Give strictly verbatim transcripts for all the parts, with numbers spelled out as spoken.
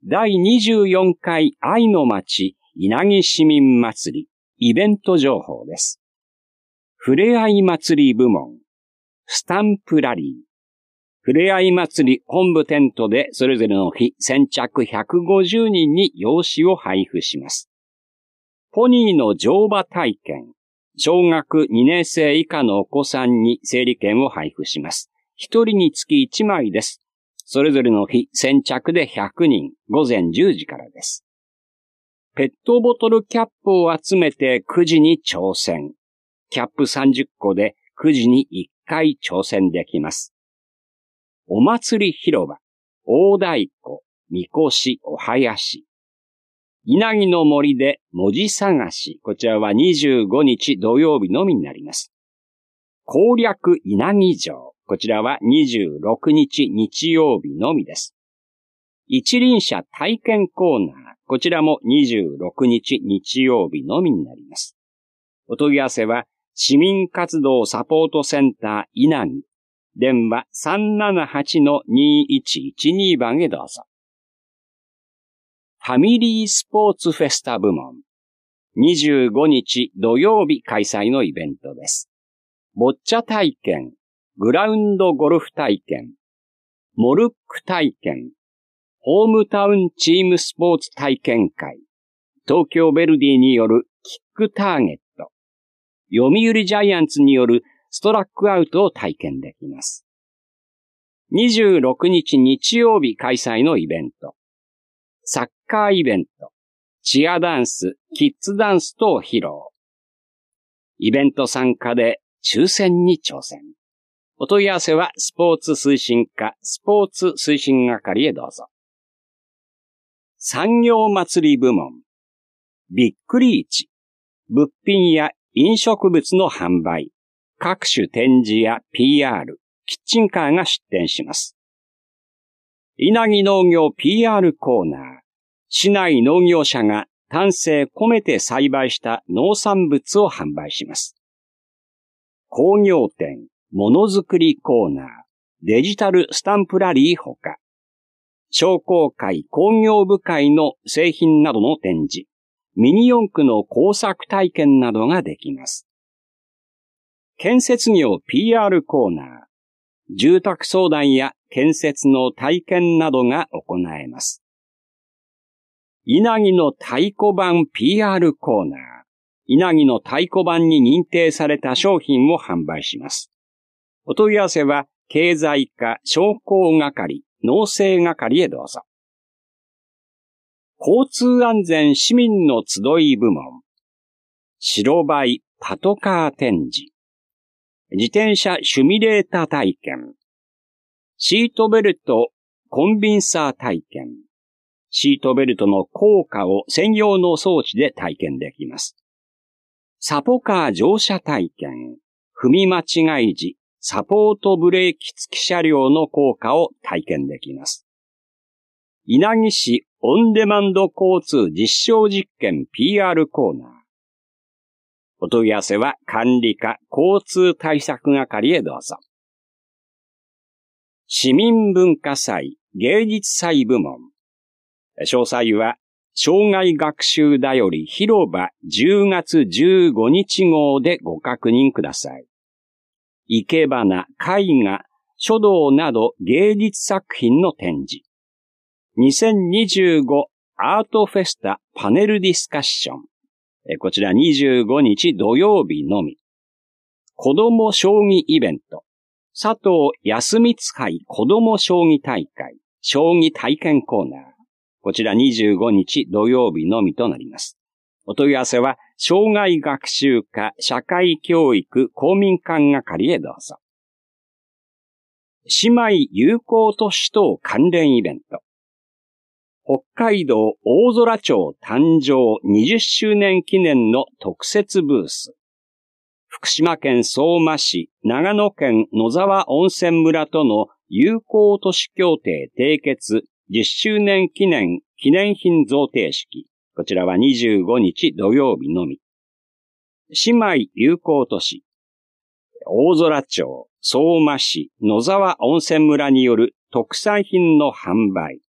だいにじゅうよんかい愛の町稲城市民祭りイベント情報です。ふれあい祭り部門、スタンプラリー、ふれあい祭り本部テントでそれぞれの日先着ひゃくごじゅうにんに用紙を配布します。ポニーの乗馬体験、小学にねん生以下のお子さんに整理券を配布します。一人につきいちまいです。それぞれの日先着でひゃくにん、午前じゅうじからです。ペットボトルキャップを集めてくじに挑戦。キャップさんじゅっこでくじにいっかい挑戦できます。お祭り広場、大太鼓、みこし、お囃子。稲城の森で文字探し。こちらはにじゅうごにち土曜日のみになります。攻略稲城城。こちらはにじゅうろくにち日曜日のみです。一輪車体験コーナー。こちらもにじゅうろくにち日曜日のみになります。お問い合わせは市民活動サポートセンター稲城。電話 さんななはちのにいちいちに 番へどうぞ。ファミリースポーツフェスタ部門。にじゅうごにち土曜日開催のイベントです。ボッチャ体験、グラウンドゴルフ体験、モルック体験、ホームタウンチームスポーツ体験会、東京ヴェルディによるキックターゲット、読売ジャイアンツによるストラックアウトを体験できます。にじゅうろくにち日曜日開催のイベント。サッカーイベント、チアダンス、キッズダンス等披露。イベント参加で抽選に挑戦。お問い合わせはスポーツ推進課スポーツ推進係へどうぞ。産業祭り部門。ビッグリーチ。物品や飲食物の販売。各種展示や ピーアール、キッチンカーが出展します。稲城農業 ピーアール コーナー。市内農業者が丹精込めて栽培した農産物を販売します。工業展、ものづくりコーナー、デジタルスタンプラリーほか、商工会工業部会の製品などの展示、ミニ四駆の工作体験などができます。建設業 ピーアール コーナー、住宅相談や建設の体験などが行えます。稲城の太鼓判 ピーアール コーナー、稲城の太鼓判に認定された商品を販売します。お問い合わせは経済課商工係、農政係へどうぞ。交通安全市民の集い部門。白バイパトカー展示。自転車シミュレーター体験。シートベルトコンビンサー体験。シートベルトの効果を専用の装置で体験できます。サポカー乗車体験。踏み間違い時、サポートブレーキ付き車両の効果を体験できます。稲城市オンデマンド交通実証実験 ピーアール コーナー。お問い合わせは管理課交通対策係へどうぞ。市民文化祭芸術祭部門。詳細は障害学習だより広場じゅうがつじゅうごにち号でご確認ください。生け花、絵画、書道など芸術作品の展示。にせんにじゅうごアートフェスタパネルディスカッション。こちらにじゅうごにち土曜日のみ。子供将棋イベント。佐藤康光杯子供将棋大会。将棋体験コーナー。こちらにじゅうごにち土曜日のみとなります。お問い合わせは、障害学習課社会教育公民館係へどうぞ。姉妹友好都市等関連イベント。北海道大空町誕生にじゅっしゅうねん記念の特設ブース。福島県相馬市、長野県野沢温泉村との友好都市協定締結じゅっしゅうねん記念記念品贈呈式。こちらはにじゅうごにち土曜日のみ。姉妹友好都市。大空町、相馬市、野沢温泉村による特産品の販売。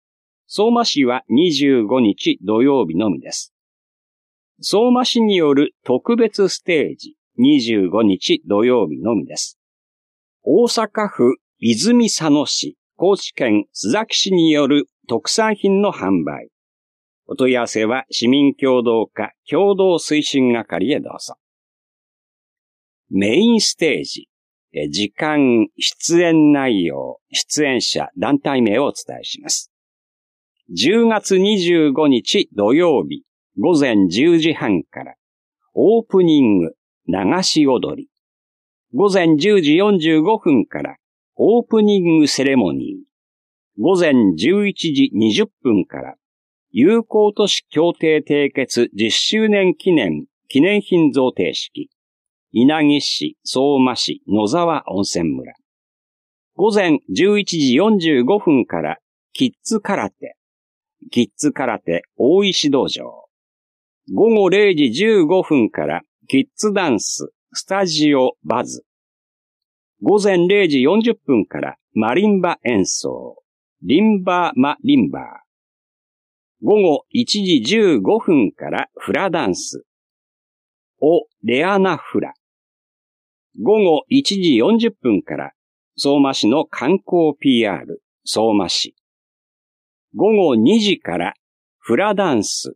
相馬市はにじゅうごにち土曜日のみです。相馬市による特別ステージ、にじゅうごにち土曜日のみです。大阪府泉佐野市、高知県須崎市による特産品の販売。お問い合わせは市民協働課共同推進係へどうぞ。メインステージ、時間、出演内容、出演者、団体名をお伝えします。じゅうがつにじゅうごにち土曜日、ごぜんじゅうじはんから、オープニング、流し踊り。ごぜんじゅうじよんじゅうごふんから、オープニングセレモニー。ごぜんじゅういちじにじゅっぷんから、友好都市協定締結じゅっしゅうねん記念記念品贈呈式。稲城市、相馬市、野沢温泉村。ごぜんじゅういちじよんじゅうごふんから、キッズ空手。キッズ空手大石道場。ごごれいじじゅうごふんから、キッズダンス、スタジオバズ。ごぜんれいじよんじゅっぷんからマリンバ演奏。リンバーマリンバー。ごごいちじじゅうごふんからフラダンス。オレアナフラ。ごごいちじよんじゅっぷんから相馬市の観光 ピーアール、相馬市。ごごにじからフラダンス。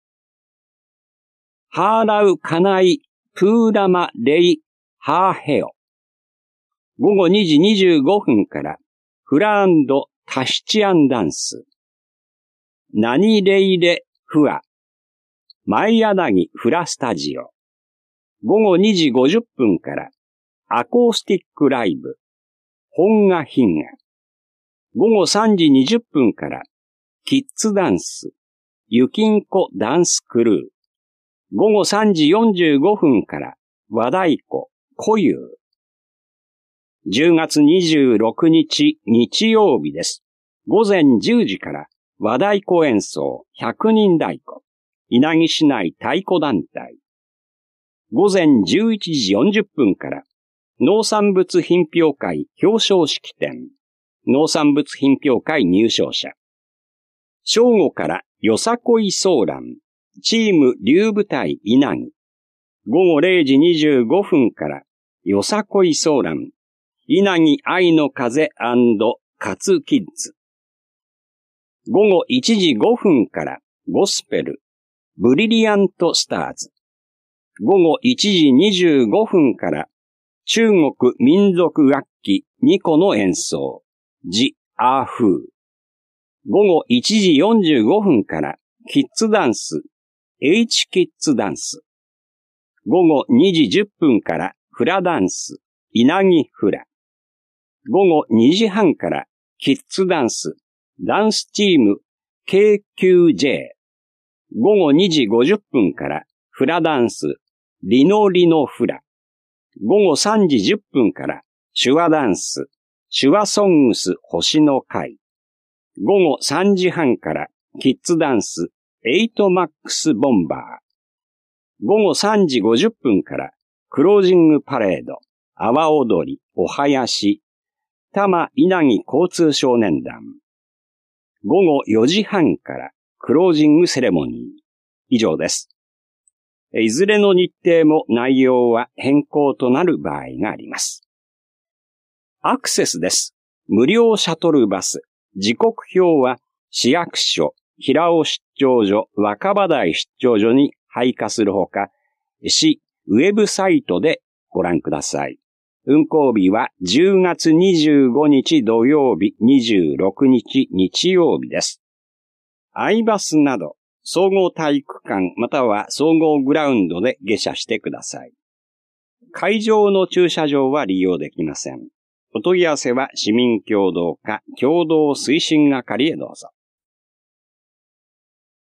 ハーラウカナイプーラマレイハーヘオ。ごごにじにじゅうごふんからフラ&タシチアンダンス。ナニレイレフア。前柳フラスタジオ。ごごにじごじゅっぷんからアコースティックライブ。本賀ヒンガ。ごごさんじにじゅっぷんからキッズダンス。ゆきんこダンスクルー。ごごさんじよんじゅうごふんから和太鼓、古遊。じゅうがつにじゅうろくにち日曜日です。ごぜんじゅうじから和太鼓演奏ひゃくにん太鼓。稲城市内太鼓団体。ごぜんじゅういちじよんじゅっぷんから農産物品評会表彰式典。農産物品評会入賞者。正午からよさこいソーラン。チーム竜舞台稲城。ごごれいじにじゅうごふんからよさこいソーラン。稲城愛の風&カツキッズ。ごごいちじごふんからゴスペル。ブリリアントスターズ。ごごいちじにじゅうごふんから中国民族楽器にこの演奏。ジ・アーフー。ごごいちじよんじゅうごふんからキッズダンス。H キッズダンス。ごごにじじゅっぷんからフラダンス。稲城フラ。ごごにじはんからキッズダンス。ダンスチーム ケーキュージェー。ごごにじごじゅっぷんからフラダンス。リノリノフラ。ごごさんじじゅっぷんから手話ダンス。手話ソングス星の会。ごごさんじはんからキッズダンス。エイトマックスボンバー。ごごさんじごじゅっぷんからクロージングパレード。阿波踊り。お囃子。多摩稲城交通少年団。ごごよじはんからクロージングセレモニー。以上です。いずれの日程も内容は変更となる場合があります。アクセスです。無料シャトルバス。時刻表は市役所、平尾出張所、若葉台出張所に配下するほか、市ウェブサイトでご覧ください。運行日はじゅうがつにじゅうごにち土曜日、にじゅうろくにち日曜日です。アイバスなど、総合体育館または総合グラウンドで下車してください。会場の駐車場は利用できません。お問い合わせは市民協働課共同推進係へどうぞ。